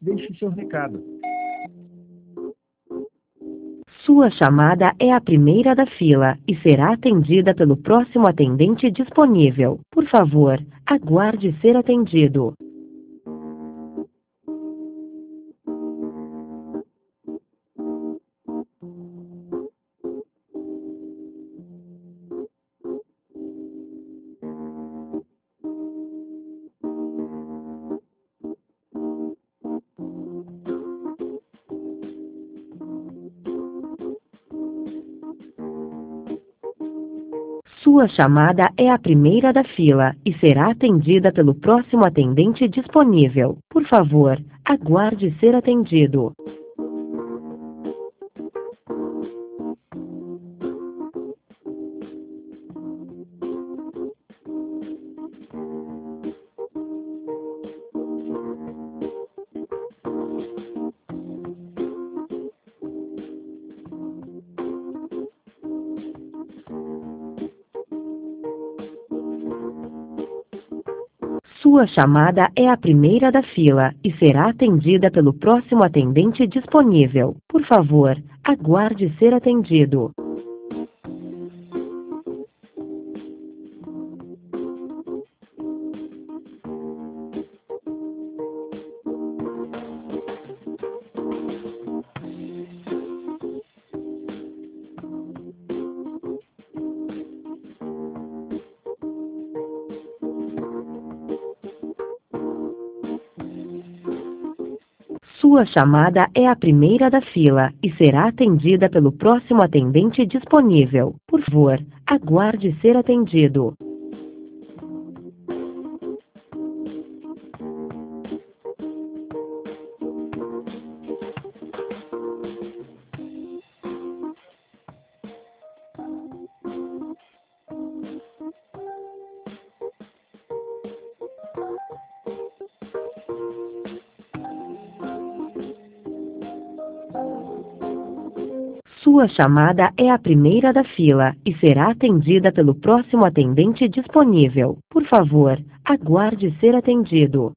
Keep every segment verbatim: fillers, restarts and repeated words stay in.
Deixe seu recado. Sua chamada é a primeira da fila e será atendida pelo próximo atendente disponível. Por favor, aguarde ser atendido. Sua chamada é a primeira da fila e será atendida pelo próximo atendente disponível. Por favor, aguarde ser atendido. Sua chamada é a primeira da fila e será atendida pelo próximo atendente disponível. Por favor, aguarde ser atendido. Sua chamada é a primeira da fila e será atendida pelo próximo atendente disponível. Por favor, aguarde ser atendido. Sua chamada é a primeira da fila e será atendida pelo próximo atendente disponível. Por favor, aguarde ser atendido.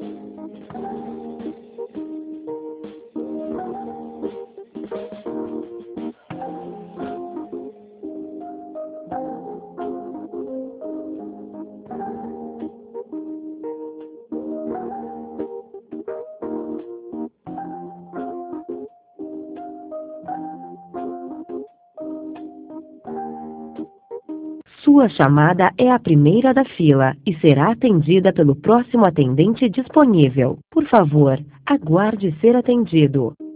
Sua chamada é a primeira da fila e será atendida pelo próximo atendente disponível. Por favor, aguarde ser atendido.